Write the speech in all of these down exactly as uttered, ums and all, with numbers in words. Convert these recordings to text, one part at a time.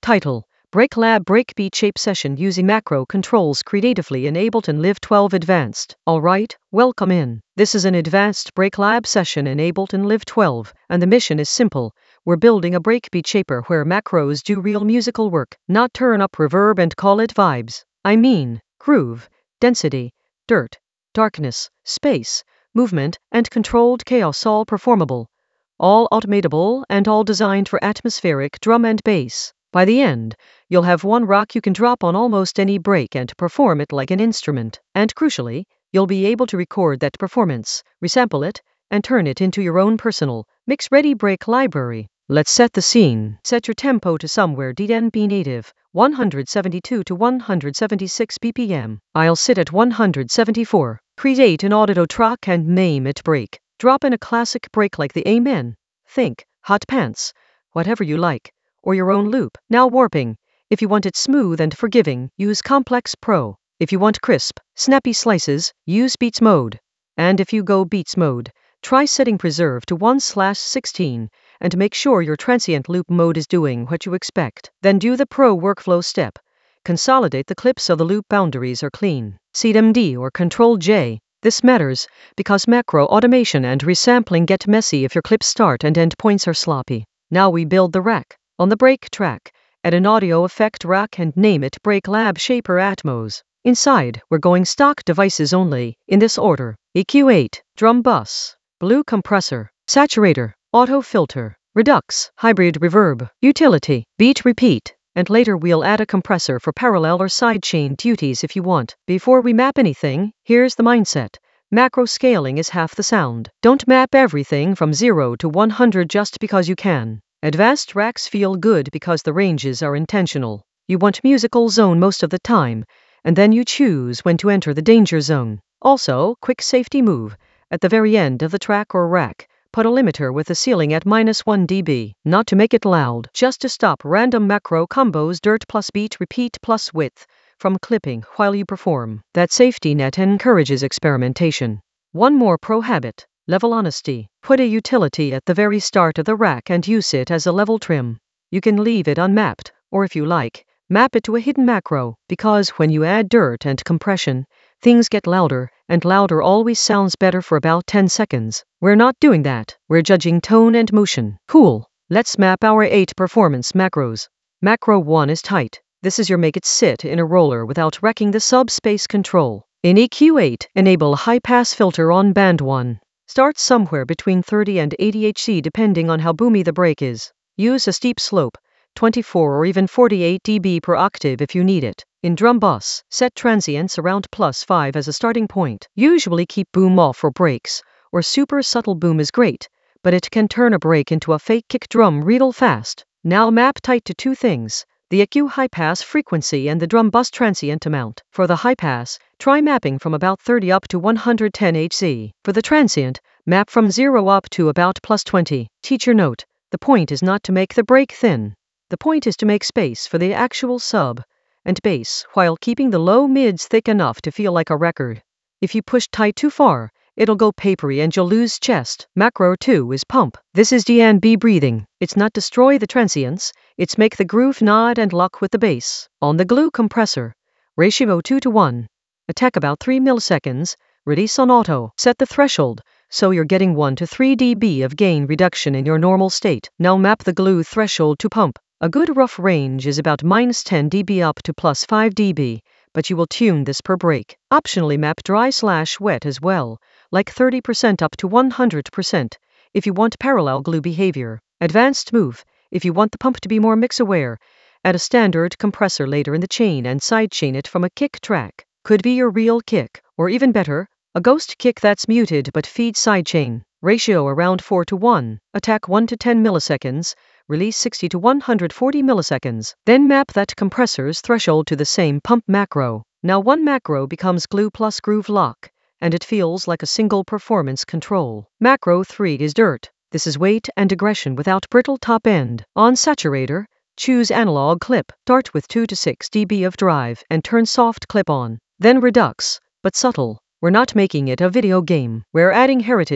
Title: BreakLab Breakbeat Shape Session using macro controls creatively in Ableton Live twelve Advanced. Alright, welcome in. This is an advanced BreakLab session in Ableton Live twelve, and the mission is simple. We're building a breakbeat shaper where macros do real musical work, not turn up reverb and call it vibes. I mean, groove, density, dirt, darkness, space, movement, and controlled chaos, all performable, all automatable, and all designed for atmospheric drum and bass. By the end, you'll have one rock you can drop on almost any break and perform it like an instrument. And crucially, you'll be able to record that performance, resample it, and turn it into your own personal, mix-ready break library. Let's set the scene. Set your tempo to somewhere D N B native, one seventy-two to one seventy-six B P M. I'll sit at one seventy-four. Create an audio track and name it break. Drop in a classic break like the Amen, Think, Hot Pants, whatever you like, or your own loop. Now warping. If you want it smooth and forgiving, use Complex Pro. If you want crisp, snappy slices, use Beats Mode. And if you go Beats Mode, try setting Preserve to one slash sixteen, and make sure your transient loop mode is doing what you expect. Then do the Pro workflow step. Consolidate the clips so the loop boundaries are clean. Seed M D or Control J. This matters because macro automation and resampling get messy if your clip start and end points are sloppy. Now we build the rack. On the break track, add an audio effect rack and name it BreakLab Shaper Atmos. Inside, we're going stock devices only, in this order: E Q eight, drum bus, blue compressor, saturator, auto filter, redux, hybrid reverb, utility, beat repeat, and later we'll add a compressor for parallel or sidechain duties if you want. Before we map anything, here's the mindset. Macro scaling is half the sound. Don't map everything from zero to one hundred just because you can. Advanced racks feel good because the ranges are intentional. You want musical zone most of the time, and then you choose when to enter the danger zone. Also, quick safety move. At the very end of the track or rack, put a limiter with the ceiling at minus one decibel, not to make it loud, just to stop random macro combos dirt plus beat repeat plus width from clipping while you perform. That safety net encourages experimentation. One more pro habit: level honesty. Put a utility at the very start of the rack and use it as a level trim. You can leave it unmapped, or if you like, map it to a hidden macro, because when you add dirt and compression, things get louder, and louder always sounds better for about ten seconds. We're not doing that. We're judging tone and motion. Cool. Let's map our eight performance macros. Macro one is tight. This is your make it sit in a roller without wrecking the subspace control. In E Q eight, enable high pass filter on band one. Start somewhere between thirty and eighty hertz depending on how boomy the break is. Use a steep slope, twenty-four or even forty-eight decibels per octave if you need it. In drum bus, set transients around plus five as a starting point. Usually keep boom off for breaks, or super subtle boom is great, but it can turn a break into a fake kick drum real fast. Now map tight to two things: the E Q high pass frequency and the drum bus transient amount. For the high pass, try mapping from about thirty up to one hundred ten hertz. For the transient, map from zero up to about plus twenty. Teacher note: the point is not to make the break thin. The point is to make space for the actual sub and bass while keeping the low mids thick enough to feel like a record. If you push tight too far, it'll go papery and you'll lose chest. Macro two is pump. This is D N B breathing. It's not destroy the transients, it's make the groove nod and lock with the bass. On the glue compressor, ratio two to one. Attack about three milliseconds, release on auto. Set the threshold, so you're getting one to three decibels of gain reduction in your normal state. Now map the glue threshold to pump. A good rough range is about minus ten decibels up to plus five decibels, but you will tune this per break. Optionally map dry slash wet as well, like thirty percent up to one hundred percent, if you want parallel glue behavior. Advanced move: if you want the pump to be more mix aware, add a standard compressor later in the chain and sidechain it from a kick track. Could be your real kick, or even better, a ghost kick that's muted but feeds sidechain. Ratio around four to one. Attack one to ten milliseconds, release sixty to one hundred forty milliseconds. Then map that compressor's threshold to the same pump macro. Now one macro becomes glue plus groove lock, and it feels like a single performance control. Macro three is dirt. This is weight and aggression without brittle top end. On saturator, choose analog clip. Start with two to six decibels of drive and turn soft clip on. Then redux, but subtle. We're not making it a video game. We're adding heritage,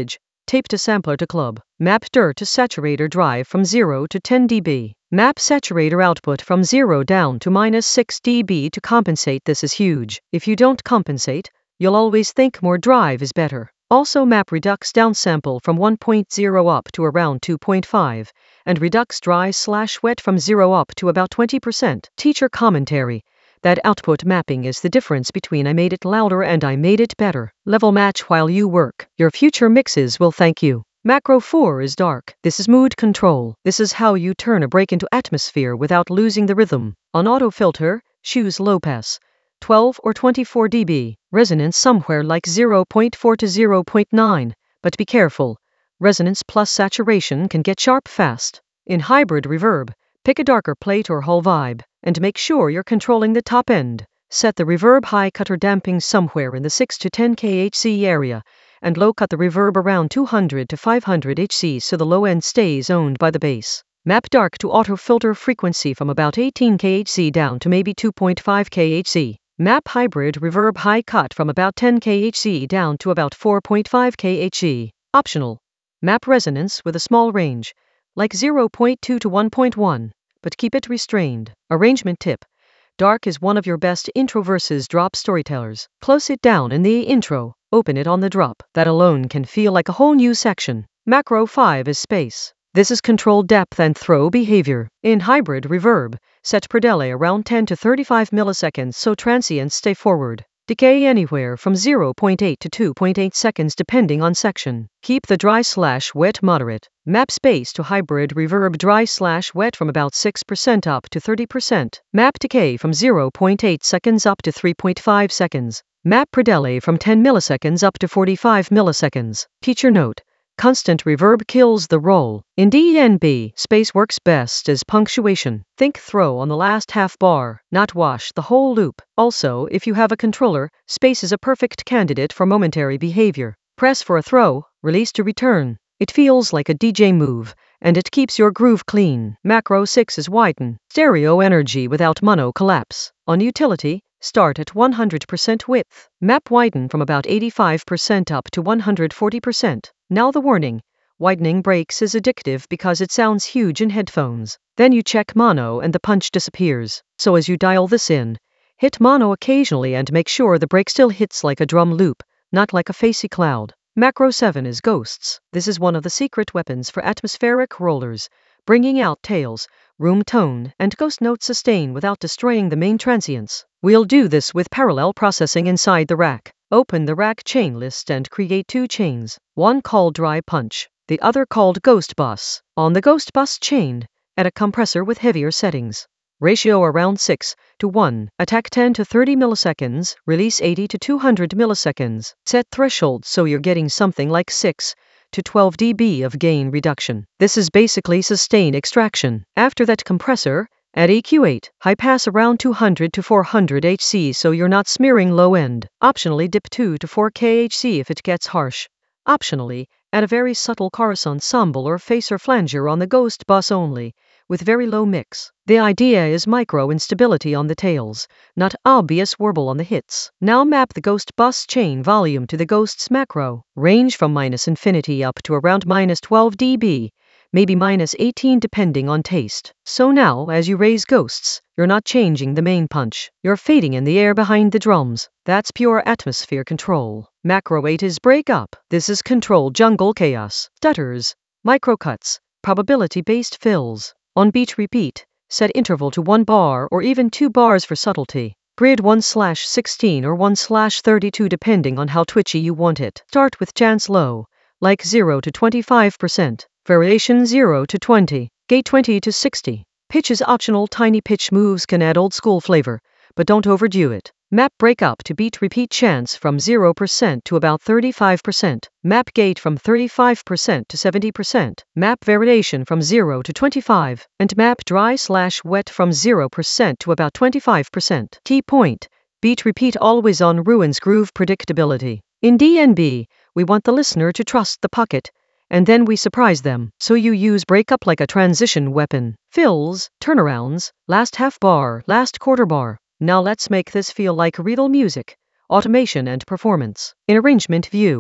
tape to sampler to club. Map dirt to saturator drive from zero to ten decibels. Map saturator output from zero down to minus six decibels to compensate. This is huge. If you don't compensate, you'll always think more drive is better. Also map redux downsample from one point zero up to around two point five, and redux dry slash wet from zero up to about twenty percent. Teacher commentary. That output mapping is the difference between I made it louder and I made it better. Level match while you work. Your future mixes will thank you. Macro four is dark. This is mood control. This is how you turn a break into atmosphere without losing the rhythm. On auto filter, choose low pass. twelve or twenty-four decibels. Resonance somewhere like zero point four to zero point nine. But be careful. Resonance plus saturation can get sharp fast. In hybrid reverb, pick a darker plate or whole vibe, and make sure you're controlling the top end. Set the reverb high cut or damping somewhere in the six to ten kilohertz area, and low cut the reverb around two hundred to five hundred hertz so the low end stays owned by the bass. Map dark to auto filter frequency from about eighteen kilohertz down to maybe two point five kilohertz. Map hybrid reverb high cut from about ten kilohertz down to about four point five kilohertz. Optional. Map resonance with a small range, like zero point two to one point one, but keep it restrained. Arrangement tip. Dark is one of your best intro versus drop storytellers. Close it down in the intro, open it on the drop. That alone can feel like a whole new section. Macro five is space. This is controlled depth and throw behavior. In hybrid reverb, set per delay around ten to thirty-five milliseconds so transients stay forward. Decay anywhere from zero point eight to two point eight seconds depending on section. Keep the dry slash wet moderate. Map space to hybrid reverb dry slash wet from about six percent up to thirty percent. Map decay from zero point eight seconds up to three point five seconds. Map per delay from ten milliseconds up to forty-five milliseconds. Teacher note. Constant reverb kills the roll. In D N B, space works best as punctuation. Think throw on the last half bar, not wash the whole loop. Also, if you have a controller, space is a perfect candidate for momentary behavior. Press for a throw, release to return. It feels like a D J move, and it keeps your groove clean. Macro six is widen. Stereo energy without mono collapse. On utility, start at one hundred percent width. Map widen from about eighty-five percent up to one hundred forty percent. Now the warning. Widening breaks is addictive because it sounds huge in headphones. Then you check mono and the punch disappears. So as you dial this in, hit mono occasionally and make sure the break still hits like a drum loop, not like a facey cloud. Macro seven is ghosts. This is one of the secret weapons for atmospheric rollers, bringing out tails, room tone, and ghost note sustain without destroying the main transients. We'll do this with parallel processing inside the rack. Open the rack chain list and create two chains, one called dry punch, the other called ghost bus. On the ghost bus chain, add a compressor with heavier settings. Ratio around six to one. Attack ten to thirty milliseconds, release eighty to two hundred milliseconds. Set threshold so you're getting something like six to twelve decibels of gain reduction. This is basically sustain extraction. After that compressor, add E Q eight, high pass around two hundred to four hundred hertz so you're not smearing low end. Optionally dip two to four kilohertz if it gets harsh. Optionally, add a very subtle chorus ensemble or phaser flanger on the ghost bus only, with very low mix. The idea is micro instability on the tails, not obvious warble on the hits. Now map the ghost bus chain volume to the ghost's macro. Range from minus infinity up to around minus twelve decibels. Maybe minus eighteen depending on taste. So now, as you raise ghosts, you're not changing the main punch. You're fading in the air behind the drums. That's pure atmosphere control. Macro eight is break up. This is control jungle chaos. Stutters, microcuts, probability-based fills. On beat repeat, set interval to one bar or even two bars for subtlety. Grid one slash sixteen or one slash thirty-two depending on how twitchy you want it. Start with chance low, like zero to twenty-five percent. Variation zero to twenty, gate twenty to sixty. Pitch is optional. Tiny pitch moves can add old school flavor, but don't overdo it. Map break up to beat repeat chance from zero percent to about thirty-five percent. Map gate from thirty-five percent to seventy percent. Map variation from zero to twenty-five. And map dry slash wet from zero percent to about twenty-five percent. Key point. Beat repeat always on ruins groove predictability. In D N B, we want the listener to trust the pocket, and then we surprise them. So you use breakup like a transition weapon. Fills, turnarounds, last half bar, last quarter bar. Now let's make this feel like real music, automation and performance. In arrangement view,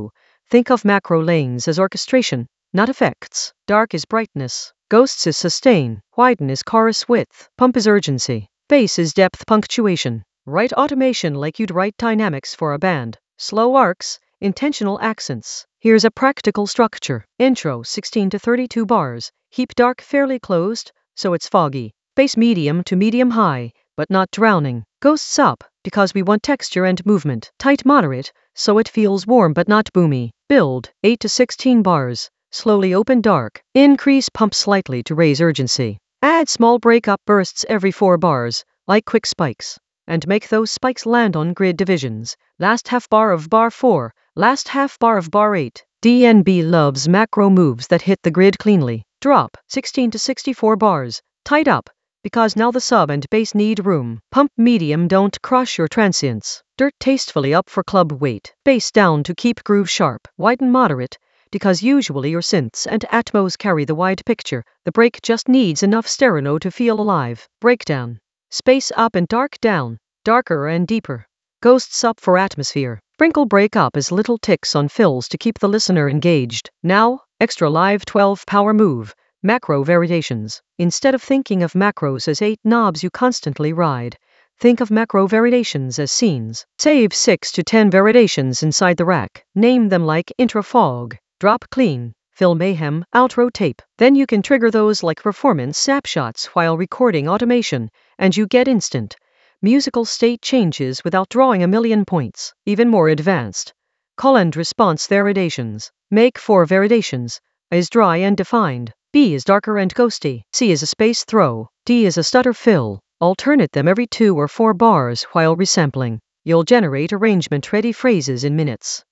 Think of macro lanes as orchestration, not effects. Dark is brightness. Ghosts is sustain. Widen is chorus width. Pump is urgency. Bass is depth punctuation. Write automation like you'd write dynamics for a band. Slow arcs, intentional accents. Here's a practical structure. Intro sixteen to thirty-two bars. Keep dark fairly closed, so it's foggy. Bass medium to medium high, but not drowning. Ghosts up, because we want texture and movement. Tight moderate, so it feels warm but not boomy. Build eight to sixteen bars. Slowly open dark. Increase pump slightly to raise urgency. Add small break-up bursts every four bars, like quick spikes. And make those spikes land on grid divisions. Last half bar of bar four, last half bar of bar eight. D N B loves macro moves that hit the grid cleanly. Drop sixteen to sixty-four bars. Tight up, because now the sub and bass need room. Pump medium, don't crush your transients. Dirt tastefully up for club weight. Bass down to keep groove sharp. Widen moderate, because usually your synths and atmos carry the wide picture. The break just needs enough stereo to feel alive. Breakdown. Space up and dark down, darker and deeper. Ghosts up for atmosphere. Sprinkle break up as little ticks on fills to keep the listener engaged. Now, extra live twelve power move. Macro variations. Instead of thinking of macros as eight knobs you constantly ride, think of macro variations as scenes. Save six to ten variations inside the rack. Name them like intro fog, drop clean, fill mayhem, outro tape. Then you can trigger those like performance snapshots while recording automation, and you get instant musical state changes without drawing a million points. Even more advanced. Call and response variations. Make four variations. A is dry and defined. B is darker and ghosty. C is a space throw. D is a stutter fill. Alternate them every two or four bars while resampling. You'll generate arrangement-ready phrases in minutes.